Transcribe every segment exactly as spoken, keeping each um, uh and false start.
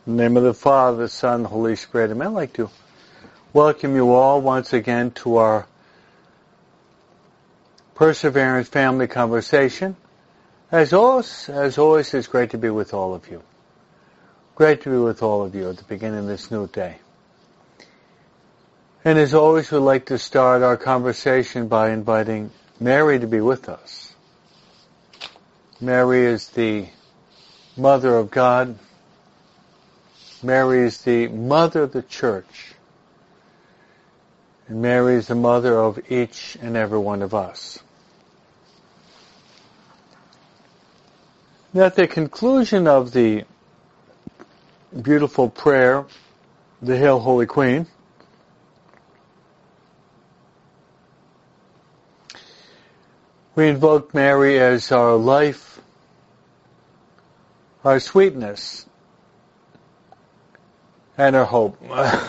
In the name of the Father, the Son, the Holy Spirit. Amen. I'd like to welcome you all once again to our Perseverance Family Conversation. As always, as always, it's great to be with all of you. Great to be with all of you at the beginning of this new day. And as always, we'd like to start our conversation by inviting Mary to be with us. Mary is the Mother of God. Mary is the Mother of the Church. And Mary is the Mother of each and every one of us. At the conclusion of the beautiful prayer, the Hail Holy Queen, we invoke Mary as our life, our sweetness, and our hope.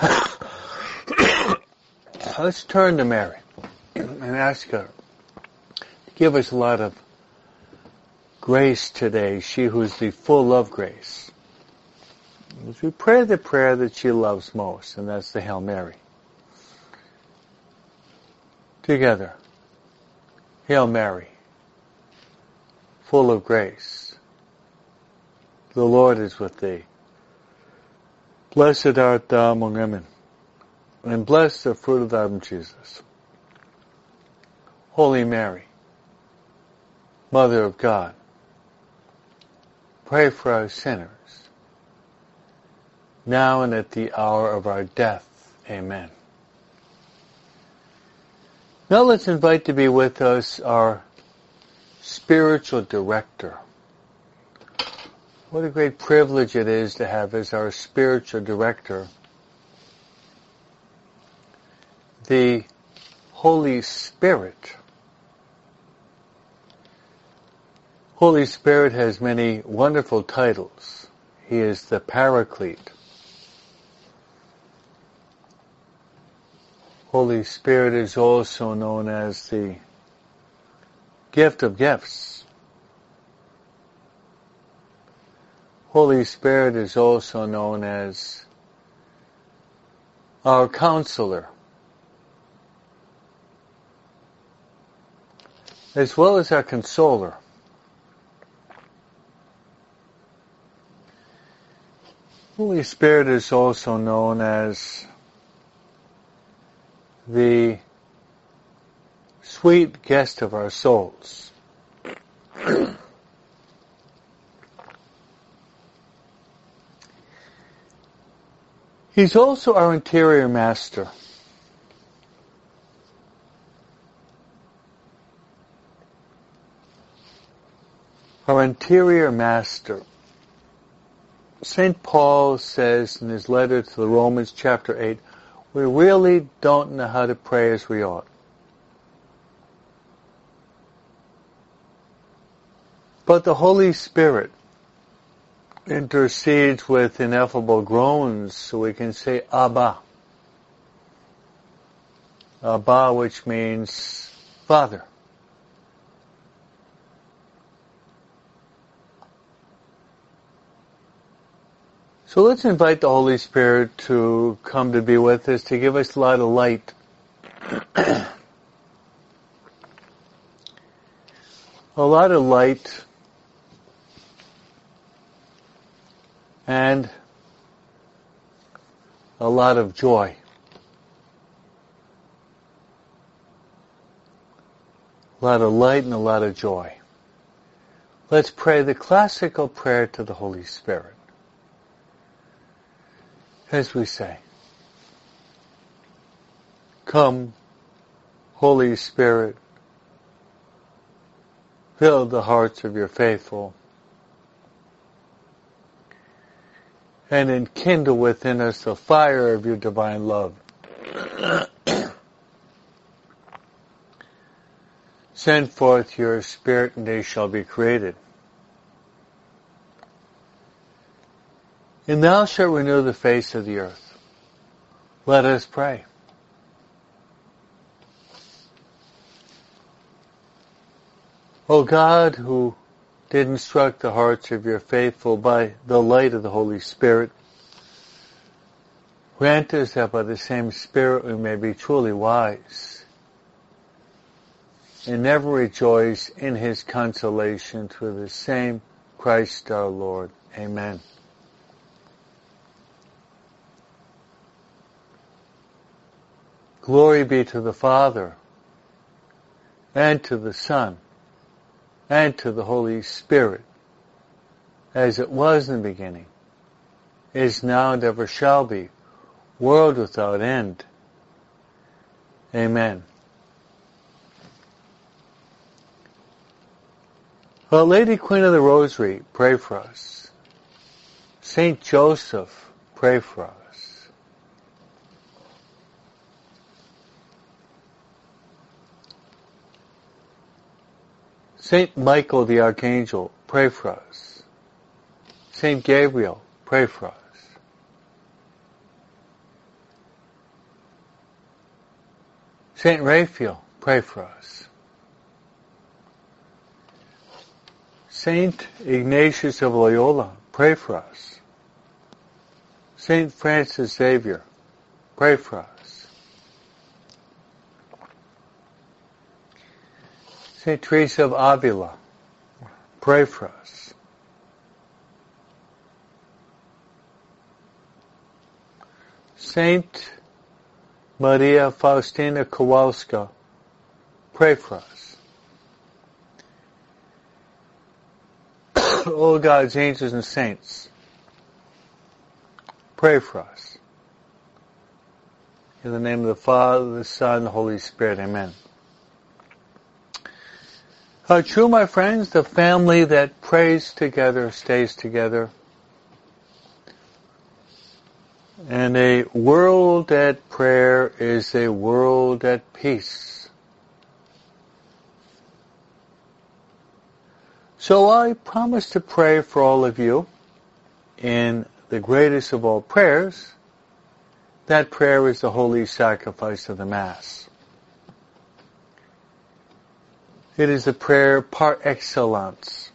Let's turn to Mary and ask her to give us a lot of grace today, she who's the full of grace. As we pray the prayer that she loves most, and that's the Hail Mary. Together. Hail Mary, full of grace. The Lord is with thee. Blessed art thou among women, and blessed the fruit of thy womb, Jesus. Holy Mary, Mother of God, pray for us sinners, now and at the hour of our death. Amen. Now let's invite to be with us our spiritual director. What a great privilege it is to have as our spiritual director the Holy Spirit. Holy Spirit has many wonderful titles. He is the Paraclete. Holy Spirit is also known as the Gift of Gifts. Holy Spirit is also known as our Counselor, as well as our Consoler. Holy Spirit is also known as the sweet guest of our souls. He's also our interior master. Our interior master. Saint Paul says in his letter to the Romans chapter eight, we really don't know how to pray as we ought. But the Holy Spirit intercedes with ineffable groans so we can say Abba. Abba, which means Father. So let's invite the Holy Spirit to come to be with us, to give us a lot of light. A lot of light and a lot of joy. A lot of light and a lot of joy. Let's pray the classical prayer to the Holy Spirit. As we say, come, Holy Spirit, fill the hearts of your faithful, and enkindle within us the fire of your divine love. Send forth your Spirit, and they shall be created. And thou shalt renew the face of the earth. Let us pray. O God, who did instruct the hearts of your faithful by the light of the Holy Spirit, Grant us that by the same Spirit we may be truly wise and never rejoice in His consolation through the same Christ our Lord. Amen. Glory be to the Father, and to the Son, and to the Holy Spirit, as it was in the beginning, is now, and ever shall be, world without end. Amen. Our Lady Queen of the Rosary, pray for us. Saint Joseph, pray for us. Saint Michael the Archangel, pray for us. Saint Gabriel, pray for us. Saint Raphael, pray for us. Saint Ignatius of Loyola, pray for us. Saint Francis Xavier, pray for us. Saint Teresa of Avila, pray for us. Saint Maria Faustina Kowalska, pray for us. All God's angels and saints, pray for us. In the name of the Father, the Son, and the Holy Spirit, amen. Uh, true, my friends, the family that prays together stays together. And a world at prayer is a world at peace. So I promise to pray for all of you in the greatest of all prayers. That prayer is the holy sacrifice of the Mass. It is a prayer par excellence.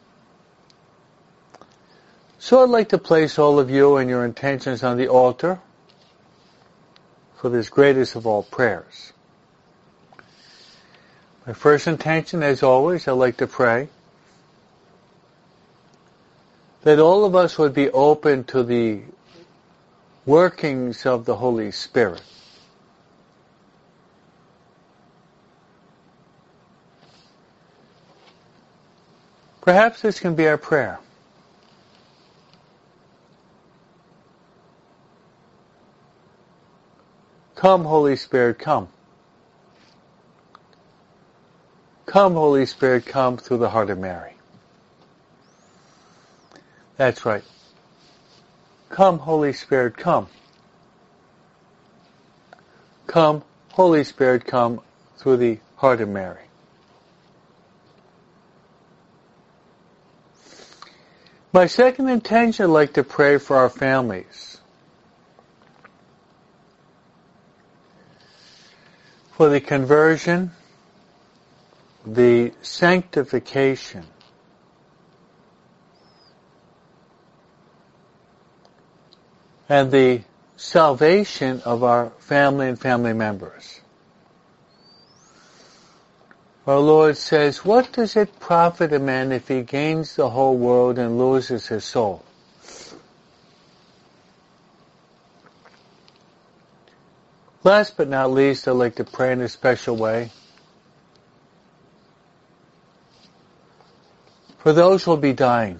So I'd like to place all of you and your intentions on the altar for this greatest of all prayers. My first intention, as always, I'd like to pray that all of us would be open to the workings of the Holy Spirit. Perhaps this can be our prayer. Come, Holy Spirit, come. Come, Holy Spirit, come through the heart of Mary. That's right. Come, Holy Spirit, come. Come, Holy Spirit, come through the heart of Mary. My second intention, I'd like to pray for our families. For the conversion, the sanctification, and the salvation of our family and family members. Our Lord says, what does it profit a man if he gains the whole world and loses his soul? Last but not least, I'd like to pray in a special way for those who will be dying.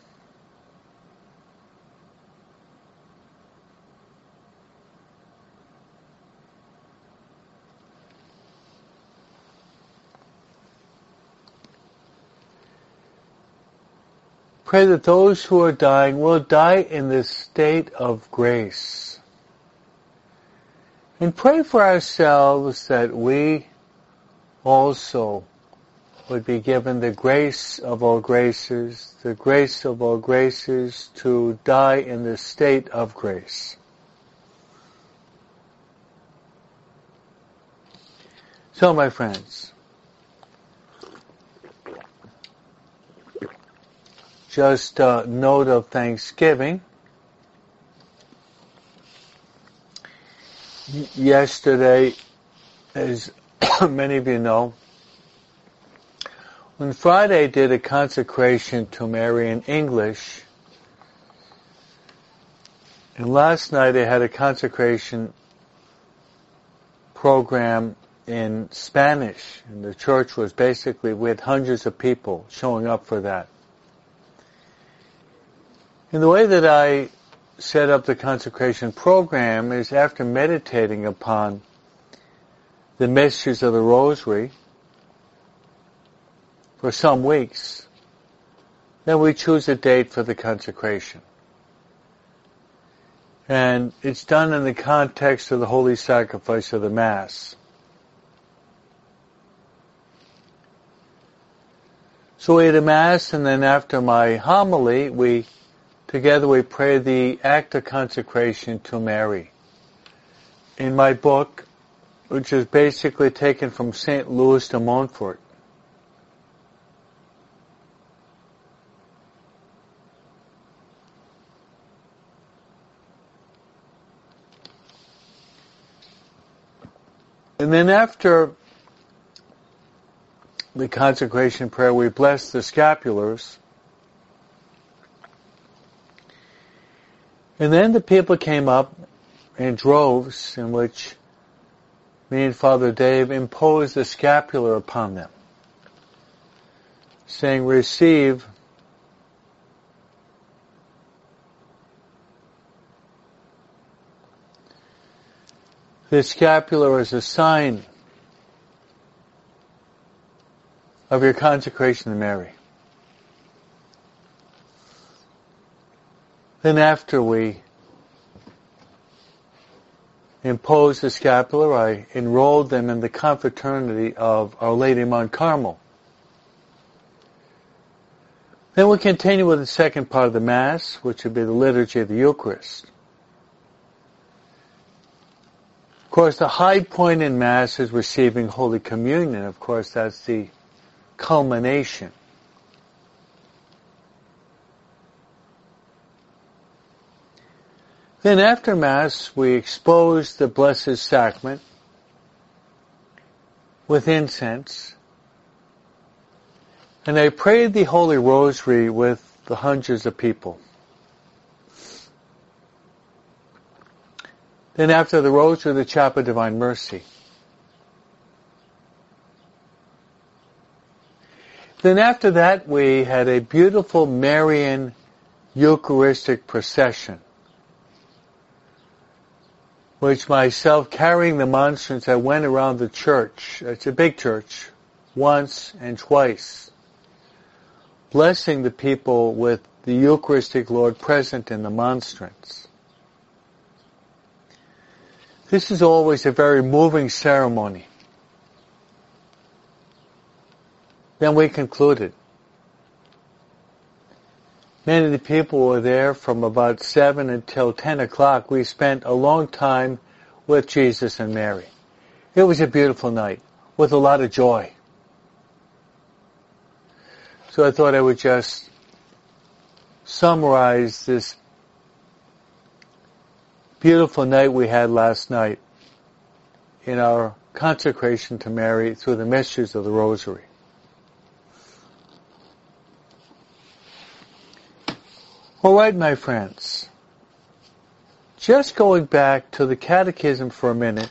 Pray that those who are dying will die in this state of grace. And pray for ourselves that we also would be given the grace of all graces, the grace of all graces to die in the state of grace. So, my friends, just a note of thanksgiving. yesterday, as many of you know, when Friday did a consecration to Mary in English, and last night I had a consecration program in Spanish, and the church was basically, we had hundreds of people showing up for that. And the way that I set up the consecration program is after meditating upon the mysteries of the Rosary for some weeks, then we choose a date for the consecration. And it's done in the context of the holy sacrifice of the Mass. So we had a Mass, and then after my homily, we together we pray the act of consecration to Mary. In my book, which is basically taken from Saint Louis de Montfort, and then after the consecration prayer, we bless the scapulars. And then the people came up in droves, in which me and Father Dave imposed the scapular upon them, saying, receive the scapular as a sign of your consecration to Mary. Then after we imposed the scapular, I enrolled them in the confraternity of Our Lady of Mount Carmel. Then we continue with the second part of the Mass, which would be the liturgy of the Eucharist. Of course, the high point in Mass is receiving Holy Communion. Of course, that's the culmination. Then after Mass, we expose the Blessed Sacrament with incense, and I prayed the Holy Rosary with the hundreds of people. Then after the Rosary, the Chapel of Divine Mercy. Then after that, we had a beautiful Marian Eucharistic procession, which myself, carrying the monstrance, I went around the church, it's a big church, once and twice, blessing the people with the Eucharistic Lord present in the monstrance. This is always a very moving ceremony. Then we concluded. Many of the people were there from about seven until ten o'clock. We spent a long time with Jesus and Mary. It was a beautiful night with a lot of joy. So I thought I would just summarize this beautiful night we had last night in our consecration to Mary through the mysteries of the Rosary. All right, my friends, just going back to the Catechism for a minute,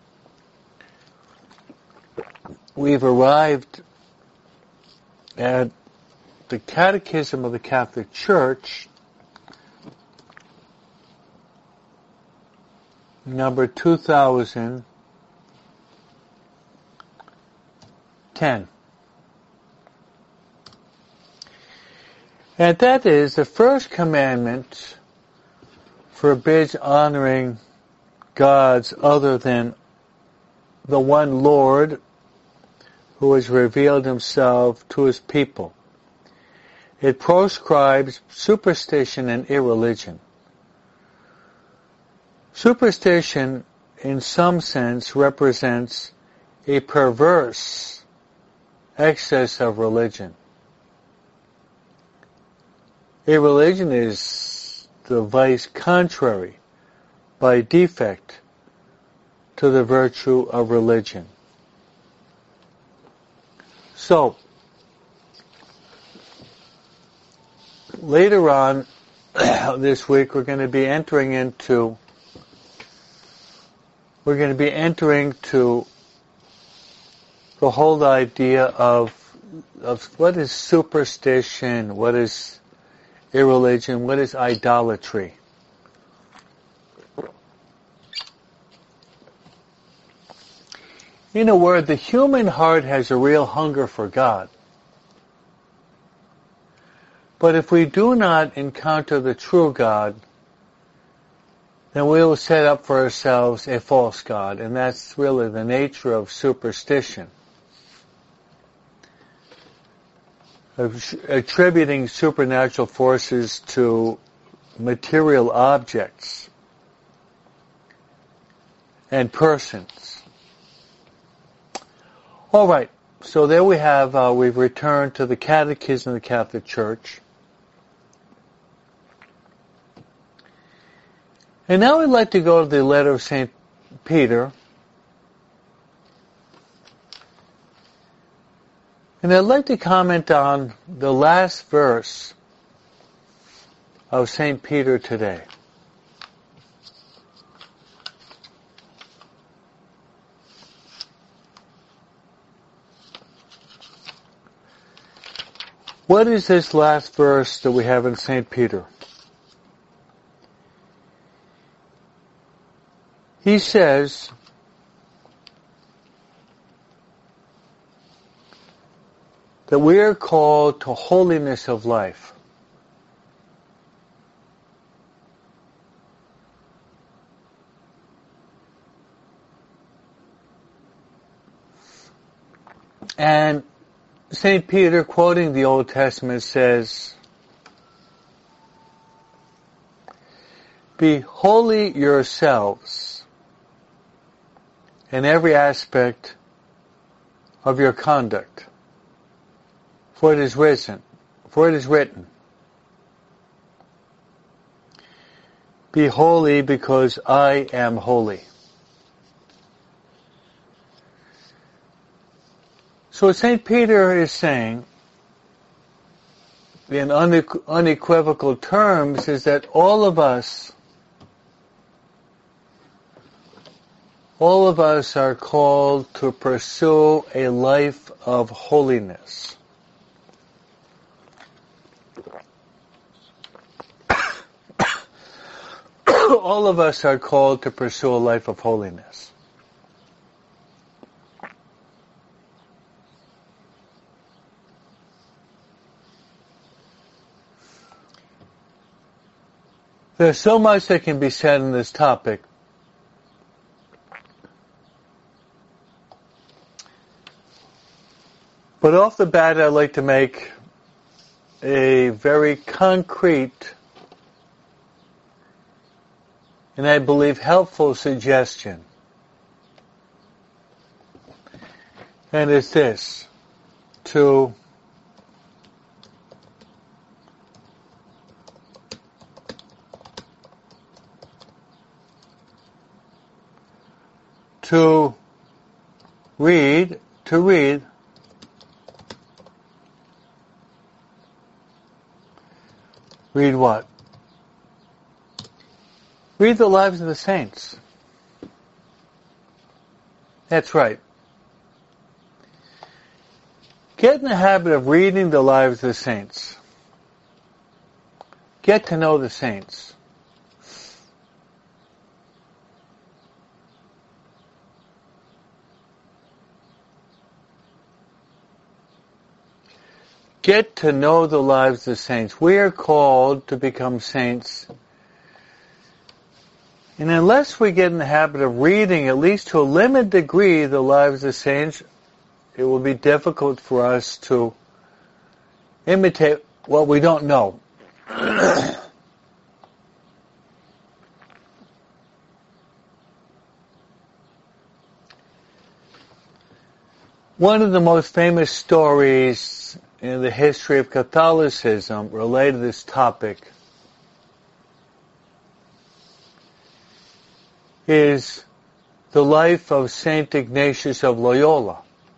we've arrived at the Catechism of the Catholic Church, number two thousand ten. And that is, the first commandment forbids honoring gods other than the one Lord who has revealed himself to his people. It proscribes superstition and irreligion. Superstition, in some sense, represents a perverse excess of religion. Irreligion is the vice contrary, by defect, to the virtue of religion. So, later on this week we're going to be entering into we're going to be entering to the whole idea of of what is superstition, what is irreligion, what is idolatry. In a word, the human heart has a real hunger for God. But if we do not encounter the true God, then we will set up for ourselves a false God, and that's really the nature of superstition. Attributing supernatural forces to material objects and persons. All right, so there we have, uh, we've returned to the Catechism of the Catholic Church. And now we'd like to go to the letter of Saint Peter. And I'd like to comment on the last verse of Saint Peter today. What is this last verse that we have in Saint Peter? He says, that we are called to holiness of life. And Saint Peter, quoting the Old Testament, says, "Be holy yourselves in every aspect of your conduct. For it is written, for it is written, be holy because I am holy." So Saint Peter is saying, in unequivocal terms, is that all of us, all of us are called to pursue a life of holiness. All of us are called to pursue a life of holiness. There's so much that can be said on this topic. But off the bat, I'd like to make a very concrete and I believe helpful suggestion. And it's this, to to read, to read read what? Read the lives of the saints. That's right. Get in the habit of reading the lives of the saints. Get to know the saints. Get to know the lives of the saints. We are called to become saints. And unless we get in the habit of reading, at least to a limited degree, the lives of the saints, it will be difficult for us to imitate what we don't know. One of the most famous stories in the history of Catholicism related to this topic is the life of Saint Ignatius of Loyola.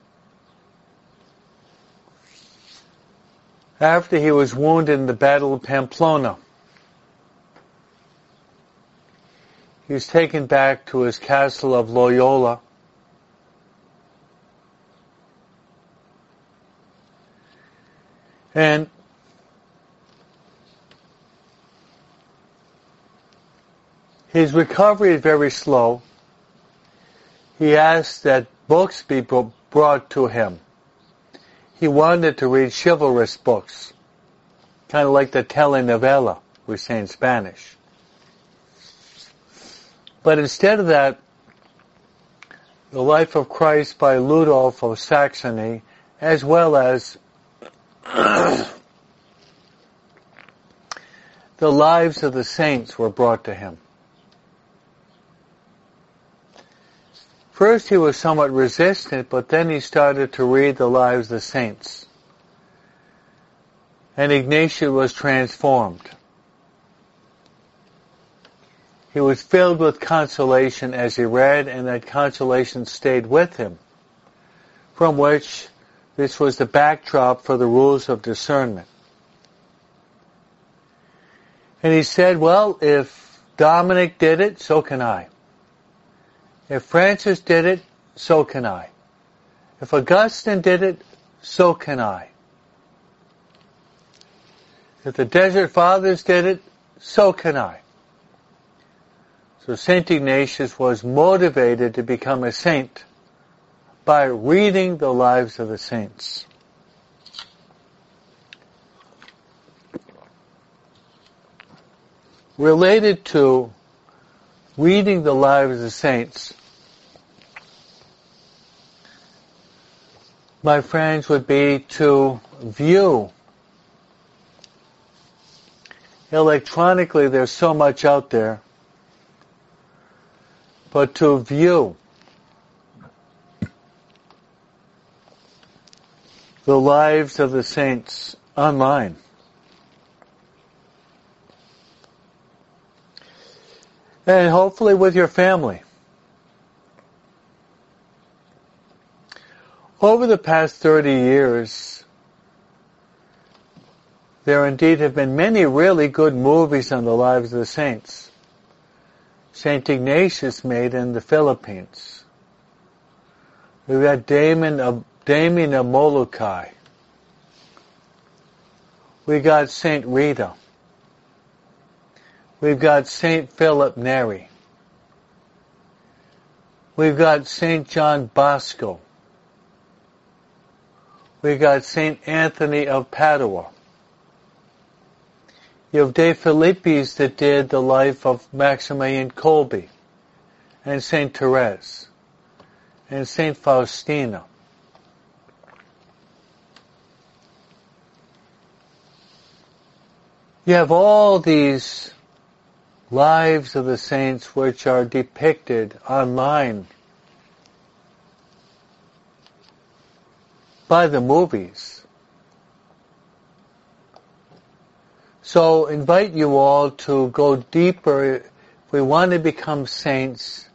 After he was wounded in the Battle of Pamplona, he was taken back to his castle of Loyola. And his recovery is very slow. He asked that books be brought to him. He wanted to read chivalrous books, kind of like the telenovela we say in Spanish. But instead of that, The Life of Christ by Ludolf of Saxony, as well as the lives of the saints were brought to him. First he was somewhat resistant, but then he started to read the lives of the saints. And Ignatius was transformed. He was filled with consolation as he read, and that consolation stayed with him, from which this was the backdrop for the rules of discernment. And he said, well, if Dominic did it, so can I. If Francis did it, so can I. If Augustine did it, so can I. If the Desert Fathers did it, so can I. So Saint Ignatius was motivated to become a saint by reading the lives of the saints. Related to reading the lives of the saints, my friends, would be to view. Electronically, there's so much out there, but to view the lives of the saints online. And hopefully with your family. Over the past thirty years, there indeed have been many really good movies on the lives of the saints. Saint Ignatius made in the Philippines. We've got Damien of Damien of Molokai. We got Saint Rita. We've got Saint Philip Neri. We've got Saint John Bosco. We've got Saint Anthony of Padua. You have De Philippis that did the life of Maximilian Kolbe, and Saint Therese, and Saint Faustina. You have all these lives of the saints which are depicted online by the movies. So invite you all to go deeper. If we want to become saints,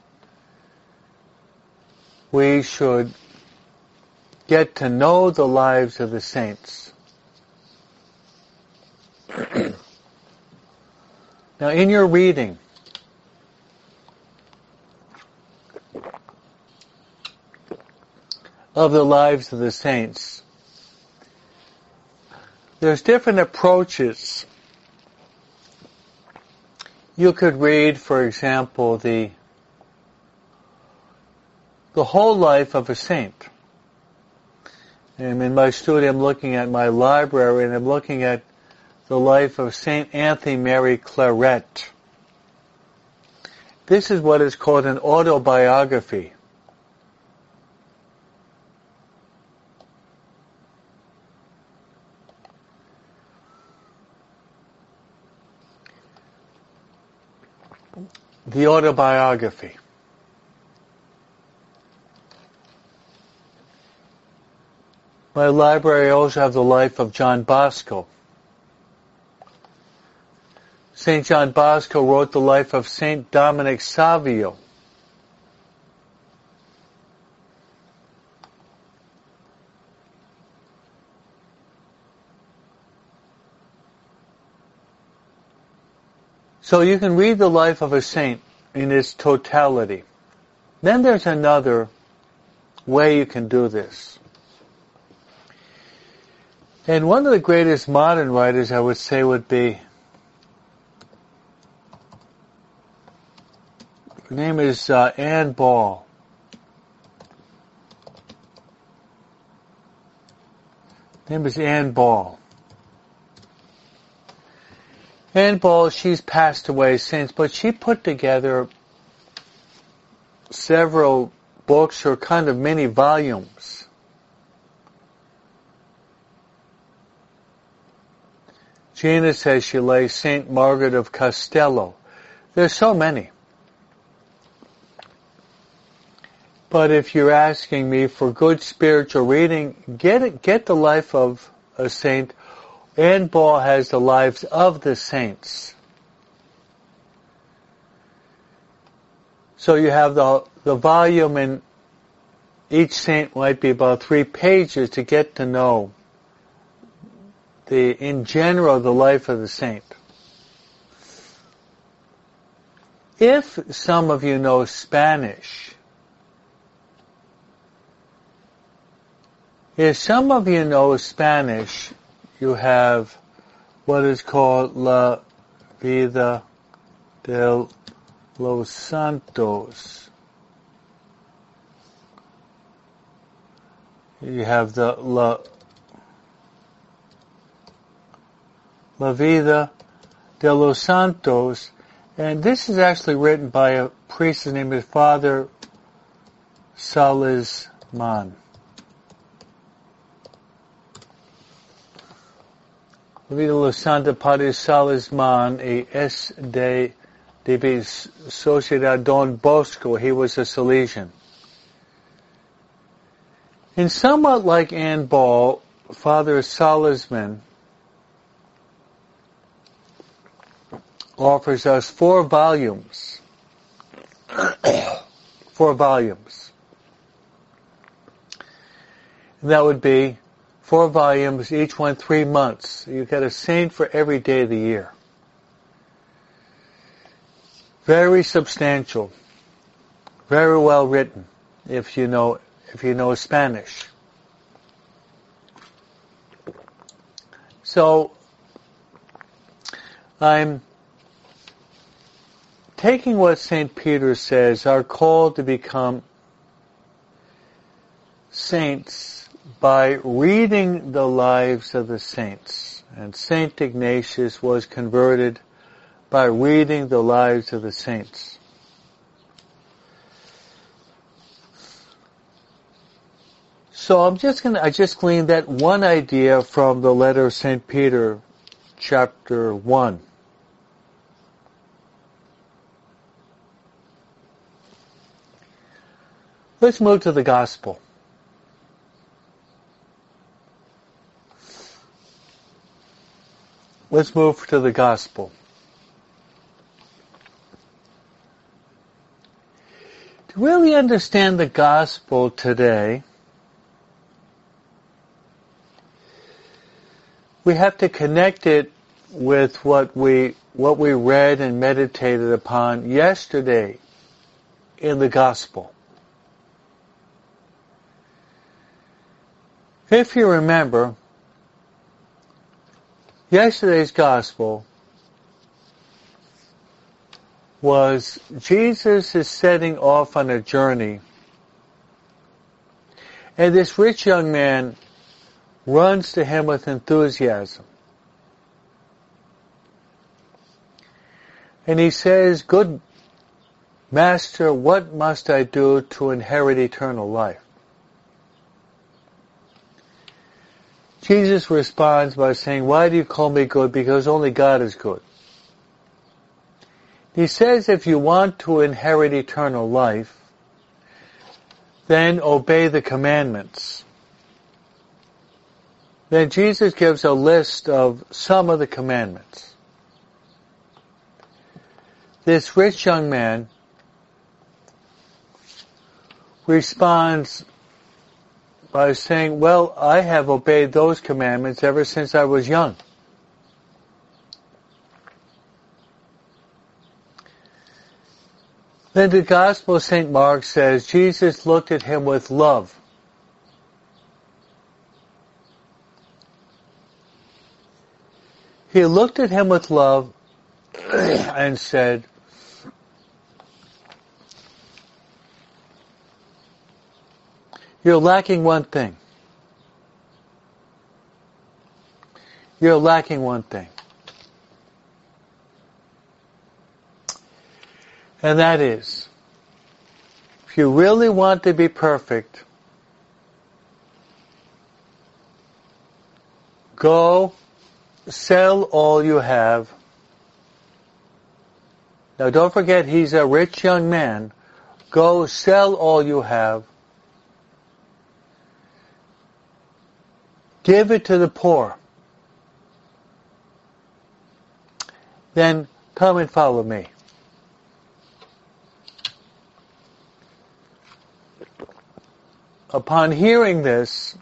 we should get to know the lives of the saints. Now, in your reading, of the lives of the saints, there's different approaches. You could read, for example, the the whole life of a saint. And in my studio, I'm looking at my library, and I'm looking at the life of Saint Anthony Mary Claret. This is what is called an autobiography. The autobiography. My library also have the life of John Bosco. Saint John Bosco wrote the life of Saint Dominic Savio. So you can read the life of a saint in its totality. Then there's another way you can do this. And one of the greatest modern writers, I would say, would be, her name is uh, Anne Ball. Her name is Anne Ball. Anne Ball, she's passed away since, but she put together several books or kind of mini volumes. Gina says she lays Saint Margaret of Castello. There's so many. But if you're asking me for good spiritual reading, get it, get the life of a saint. Anne Ball has the lives of the saints. So you have the the volume, and each saint might be about three pages to get to know the, in general, the life of the saint. If some of you know Spanish, if some of you know Spanish, you have what is called La Vida de los Santos. You have the La, La Vida de los Santos, and this is actually written by a priest. His name is Father Salisman. La Vida de los Santos, Padre Salisman, y es de, de Sociedad Don Bosco. He was a Salesian. And somewhat like Anne Ball, Father Salisman offers us four volumes. four volumes. And that would be four volumes, each one three months. You get a saint for every day of the year. Very substantial. Very well written, if you know if you know Spanish. So I'm taking what Saint Peter says, our call to become saints by reading the lives of the saints. And Saint Ignatius was converted by reading the lives of the saints. So I'm just going to, I just gleaned that one idea from the letter of Saint Peter, chapter one. Let's move to the gospel. Let's move to the gospel. To really understand the gospel today, we have to connect it with what we what we read and meditated upon yesterday in the gospel. If you remember, yesterday's gospel was Jesus is setting off on a journey, and this rich young man runs to him with enthusiasm. And he says, "Good Master, what must I do to inherit eternal life?" Jesus responds by saying, "Why do you call me good? Because only God is good." He says, if you want to inherit eternal life, then obey the commandments. Then Jesus gives a list of some of the commandments. This rich young man responds by saying, well, I have obeyed those commandments ever since I was young. Then the Gospel of Saint Mark says Jesus looked at him with love. He looked at him with love and said, "You're lacking one thing. You're lacking one thing. And that is, if you really want to be perfect, go sell all you have." Now don't forget, he's a rich young man. Go sell all you have. Give it to the poor. Then come and follow me. Upon hearing this,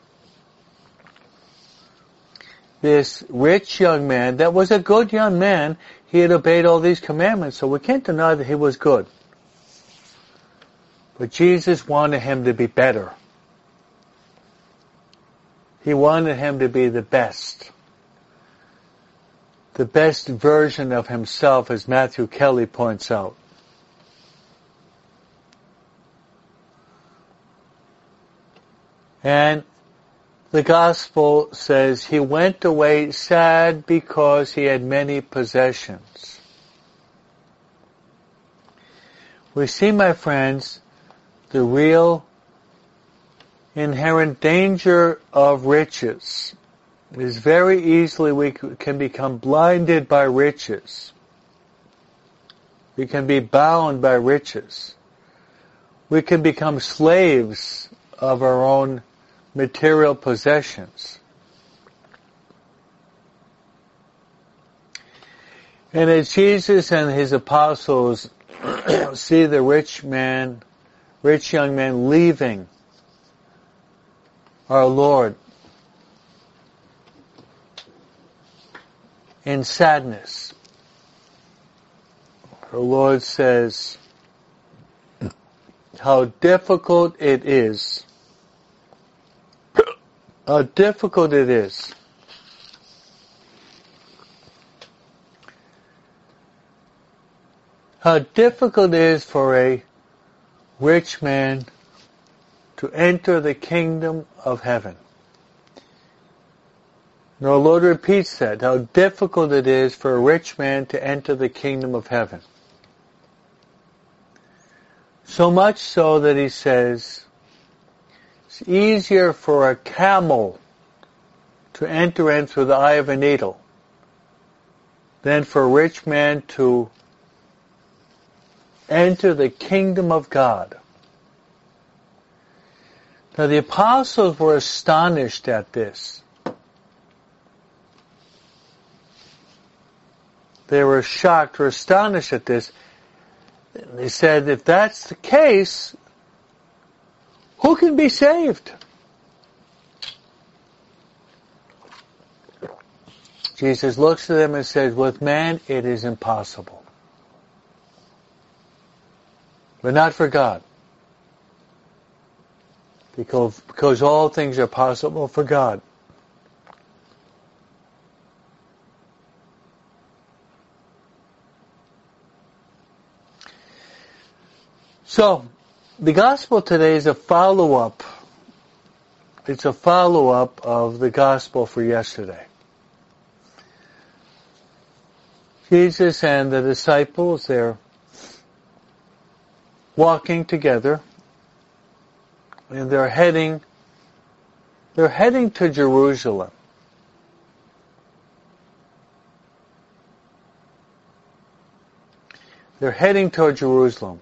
this rich young man, that was a good young man, he had obeyed all these commandments, so we can't deny that he was good. But Jesus wanted him to be better. He wanted him to be the best. The best version of himself, as Matthew Kelly points out. And the Gospel says he went away sad because he had many possessions. We see, my friends, the real inherent danger of riches. It is very easily we can become blinded by riches. We can be bound by riches. We can become slaves of our own material possessions. And as Jesus and his apostles see the rich man, rich young man leaving our Lord in sadness, our Lord says how difficult it is, how difficult it is how difficult it is for a rich man to enter the kingdom of heaven. And our Lord repeats that, how difficult it is for a rich man to enter the kingdom of heaven. So much so that he says, it's easier for a camel to enter in through the eye of a needle than for a rich man to enter the kingdom of God. Now the apostles were astonished at this. They were shocked or astonished at this. They said, if that's the case, who can be saved? Jesus looks at them and says, with man it is impossible. But not for God. Because, because all things are possible for God. So, the gospel today is a follow-up. It's a follow-up of the gospel for yesterday. Jesus and the disciples, they're walking together, and they're heading, they're heading to Jerusalem. They're heading toward Jerusalem.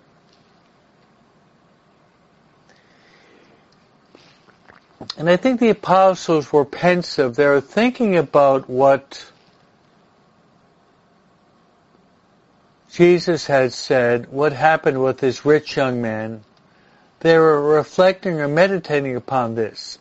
And I think the apostles were pensive. They were thinking about what Jesus had said, what happened with this rich young man. They were reflecting or meditating upon this.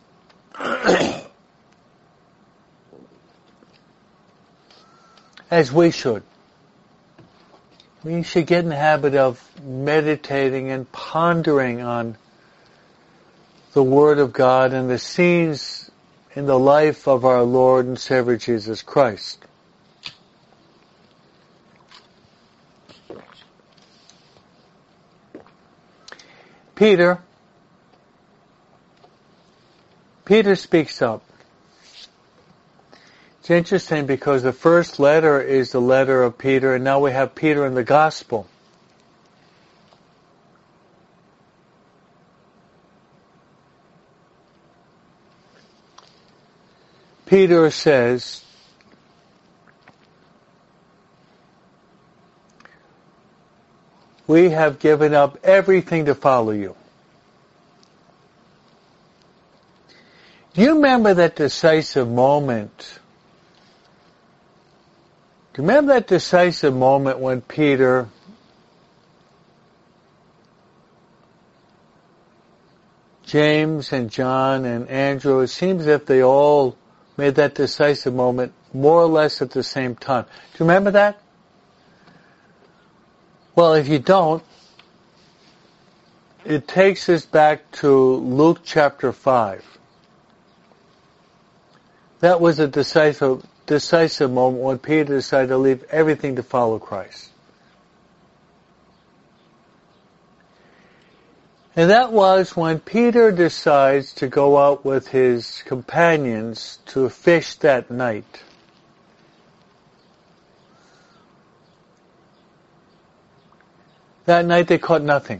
As we should. we should get in the habit of meditating and pondering on the Word of God and the scenes in the life of our Lord and Savior Jesus Christ. Peter, Peter speaks up. It's interesting because the first letter is the letter of Peter, and now we have Peter in the Gospel. Peter says, we have given up everything to follow you. Do you remember that decisive moment? Do you remember that decisive moment when Peter James and John and Andrew, it seems as if they all made that decisive moment more or less at the same time. Do you remember that? Well, if you don't, it takes us back to Luke chapter five. That was a decisive, decisive moment when Peter decided to leave everything to follow Christ. And that was when Peter decides to go out with his companions to fish that night. That night they caught nothing.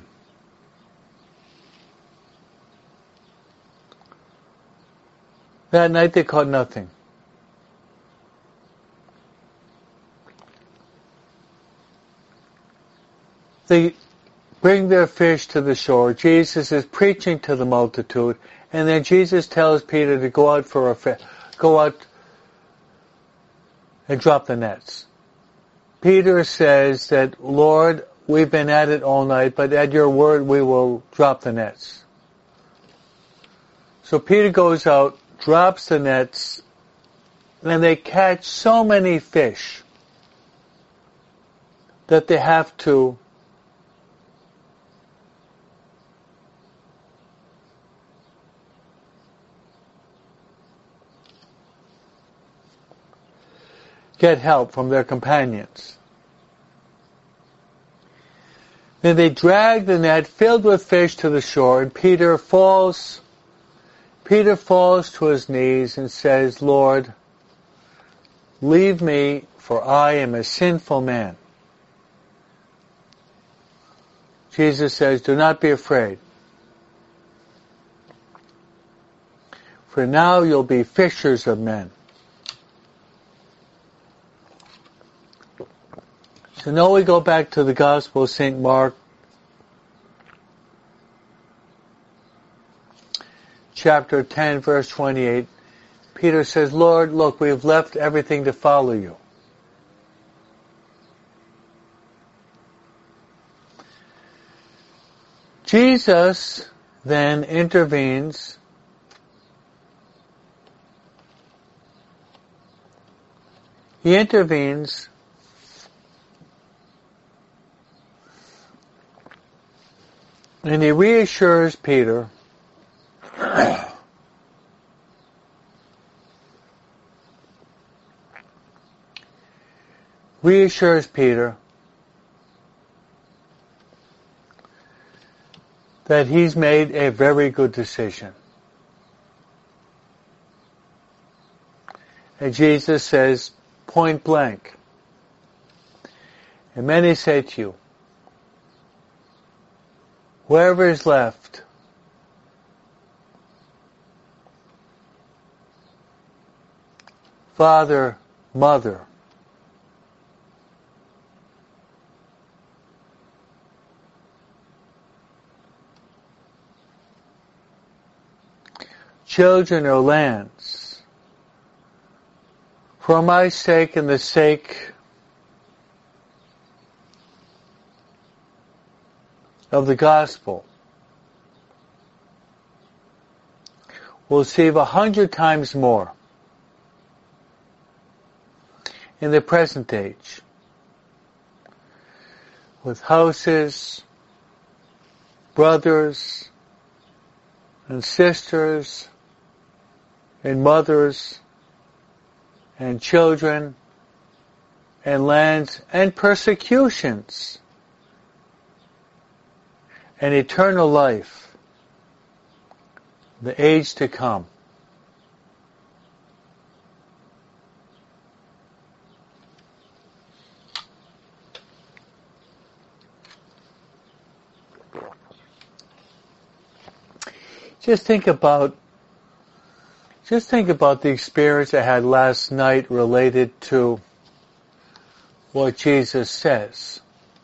That night they caught nothing. They bring their fish to the shore. Jesus is preaching to the multitude, and then Jesus tells Peter to go out for a fish, go out and drop the nets. Peter says that, Lord, we've been at it all night, but at your word we will drop the nets. So Peter goes out, drops the nets, and they catch so many fish that they have to get help from their companions. Then they drag the net filled with fish to the shore, and Peter falls Peter falls to his knees and says, Lord, leave me, for I am a sinful man. Jesus says, do not be afraid, for now you'll be fishers of men. So now we go back to the Gospel of Saint Mark, chapter ten, verse twenty-eight. Peter says, Lord, look, we've left everything to follow you. Jesus then intervenes He intervenes and he reassures Peter reassures Peter that he's made a very good decision. And Jesus says, point blank, and many say to you, whoever is left father, mother, children or lands, for my sake and the sake of the gospel, will receive a hundred times more in the present age. with houses, brothers, and sisters, and mothers, and children, and lands, and persecutions, and eternal life, the age to come. Just think about, just think about the experience I had last night related to what Jesus says.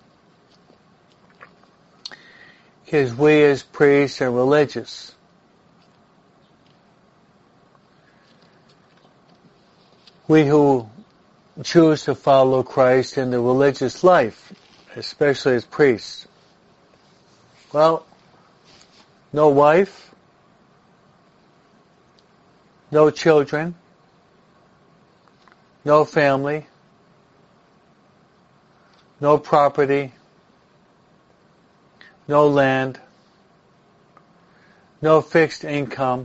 Because we as priests and religious, we who choose to follow Christ in the religious life, especially as priests, well, no wife, no children, no family, no property, no land, no fixed income.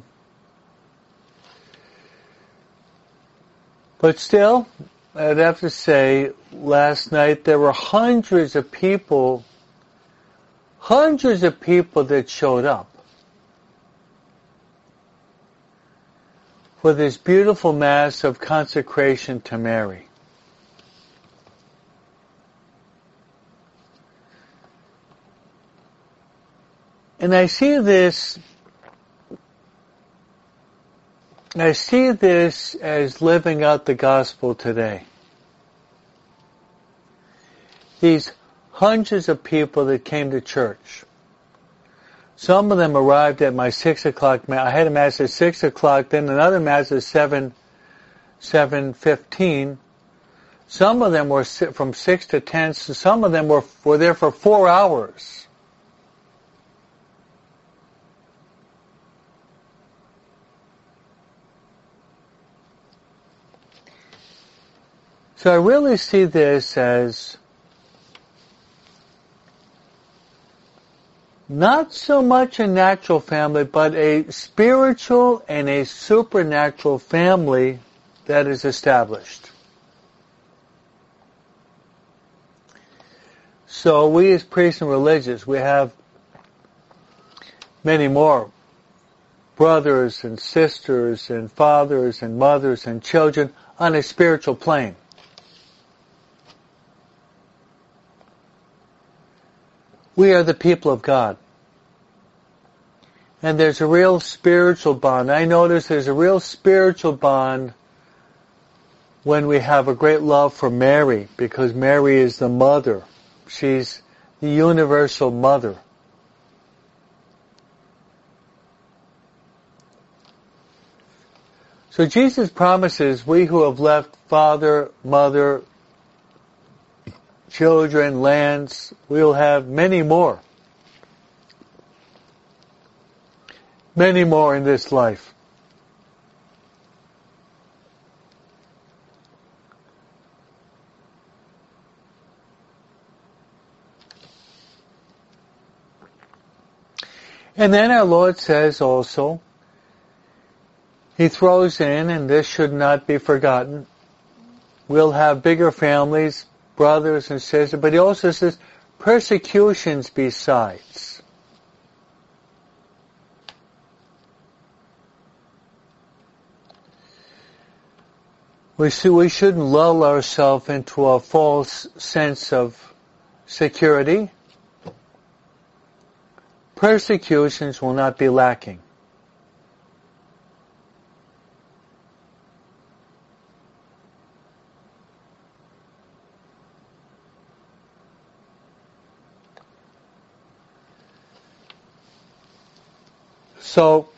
But still, I'd have to say, last night there were hundreds of people, hundreds of people that showed up for this beautiful Mass of consecration to Mary. And I see this, I see this as living out the gospel today. These hundreds of people that came to church. Some of them arrived at my six o'clock mass. I had a mass at six o'clock, then another mass at seven, seven fifteen. Some of them were from six to ten. So some of them were were there for four hours. So I really see this as not so much a natural family, but a spiritual and a supernatural family that is established. So we as priests and religious, we have many more brothers and sisters and fathers and mothers and children on a spiritual plane. We are the people of God. And there's a real spiritual bond. I notice there's a real spiritual bond when we have a great love for Mary, because Mary is the mother. She's the universal mother. So Jesus promises we who have left father, mother, children, lands, we'll have many more. Many more in this life. And then our Lord says also, He throws in, and this should not be forgotten, we'll have bigger families, brothers and sisters, but He also says persecutions besides. We see we shouldn't lull ourselves into a false sense of security. Persecutions will not be lacking. So,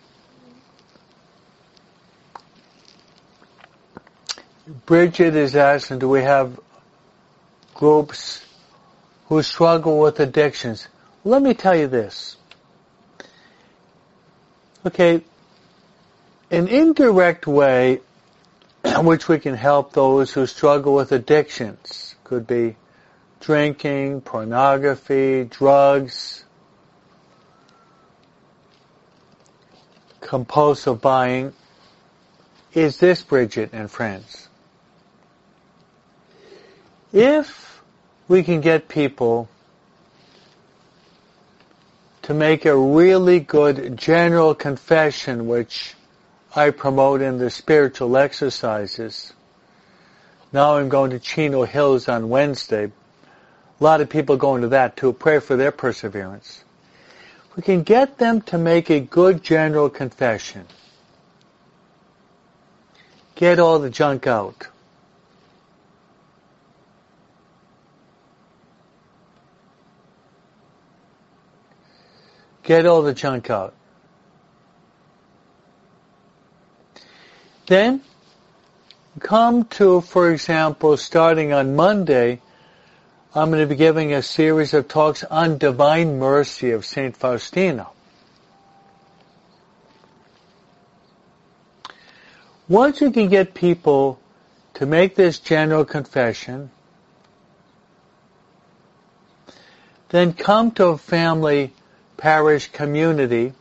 Bridget is asking, do we have groups who struggle with addictions? Let me tell you this. Okay, an indirect way in which we can help those who struggle with addictions could be drinking, pornography, drugs, compulsive buying, is this, Bridget and friends. If we can get people to make a really good general confession, which I promote in the spiritual exercises. Now I'm going to Chino Hills on Wednesday. A lot of people going to that too. Pray for their perseverance. We can get them to make a good general confession. Get all the junk out. Get all the junk out. Then, come to, for example, starting on Monday, I'm going to be giving a series of talks on Divine Mercy of Saint Faustina. Once you can get people to make this general confession, then come to a family parish community,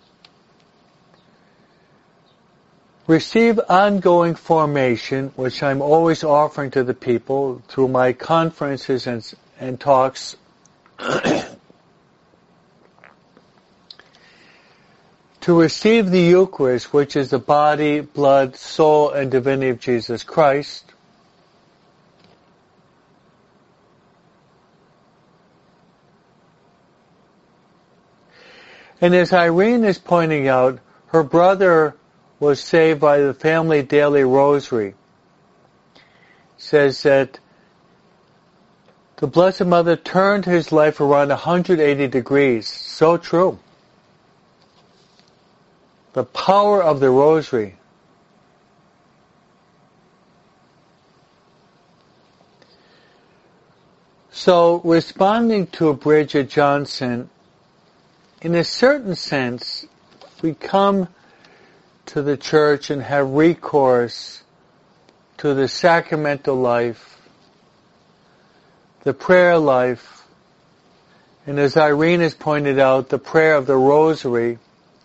receive ongoing formation, which I'm always offering to the people through my conferences and, and talks, to receive the Eucharist, which is the body, blood, soul, and divinity of Jesus Christ, and as Irene is pointing out, her brother was saved by the family daily rosary. Says that the Blessed Mother turned his life around one hundred eighty degrees. So true. The power of the rosary. So, responding to Bridget Johnson, in a certain sense, we come to the church and have recourse to the sacramental life, the prayer life, and as Irene has pointed out, the prayer of the rosary.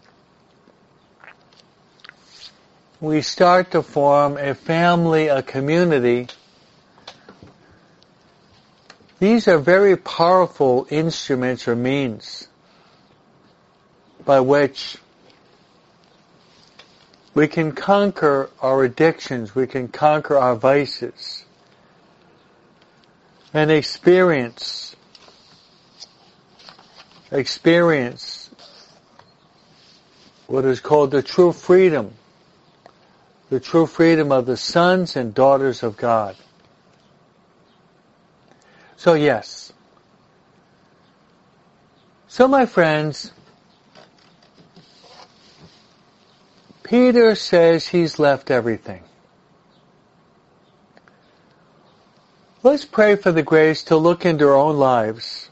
We start to form a family, a community. These are very powerful instruments or means by which we can conquer our addictions, we can conquer our vices, and experience, experience what is called the true freedom, the true freedom of the sons and daughters of God. So yes. So my friends, Peter says he's left everything. Let's pray for the grace to look into our own lives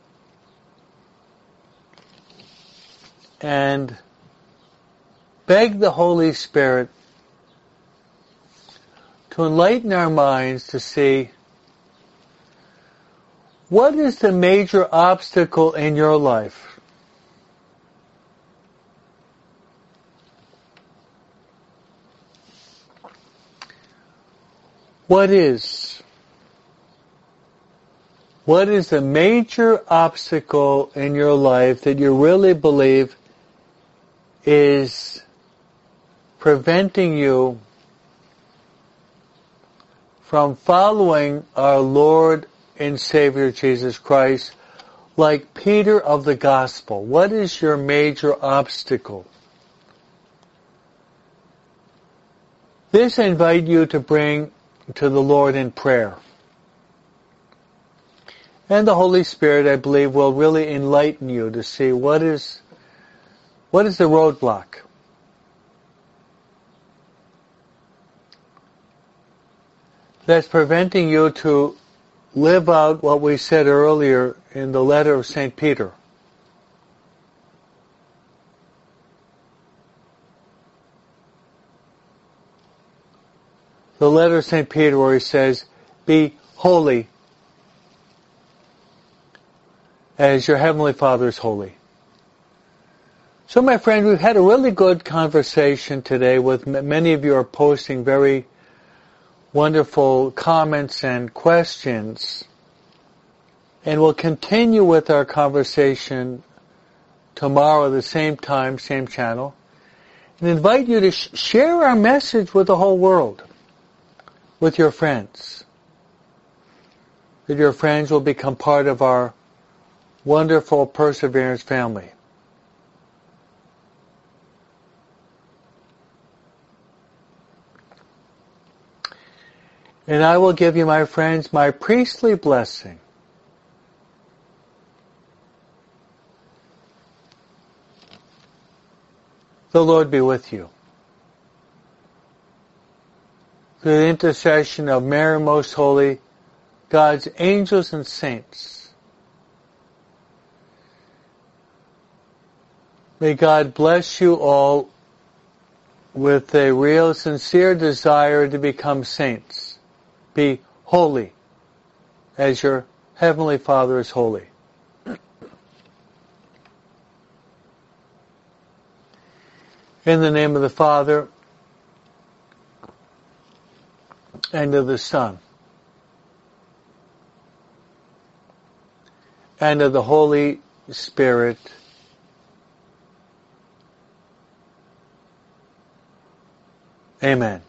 and beg the Holy Spirit to enlighten our minds to see what is the major obstacle in your life. What is? What is the major obstacle in your life that you really believe is preventing you from following our Lord and Savior Jesus Christ like Peter of the Gospel? What is your major obstacle? This I invite you to bring to the Lord in prayer. And the Holy Spirit, I believe, will really enlighten you to see what is, what is the roadblock. That's preventing you to live out what we said earlier in the letter of Saint Peter. The letter of Saint Peter where he says, be holy as your Heavenly Father is holy. So my friend, we've had a really good conversation today with m- many of you are posting very wonderful comments and questions. And we'll continue with our conversation tomorrow at the same time, same channel. And invite you to sh- share our message with the whole world, with your friends. That your friends will become part of our wonderful Perseverance family. And I will give you, my friends, my priestly blessing. The Lord be with you. Through the intercession of Mary Most Holy, God's angels and saints, may God bless you all with a real, sincere desire to become saints. Be holy as your Heavenly Father is holy. In the name of the Father, and of the Son, and of the Holy Spirit. Amen.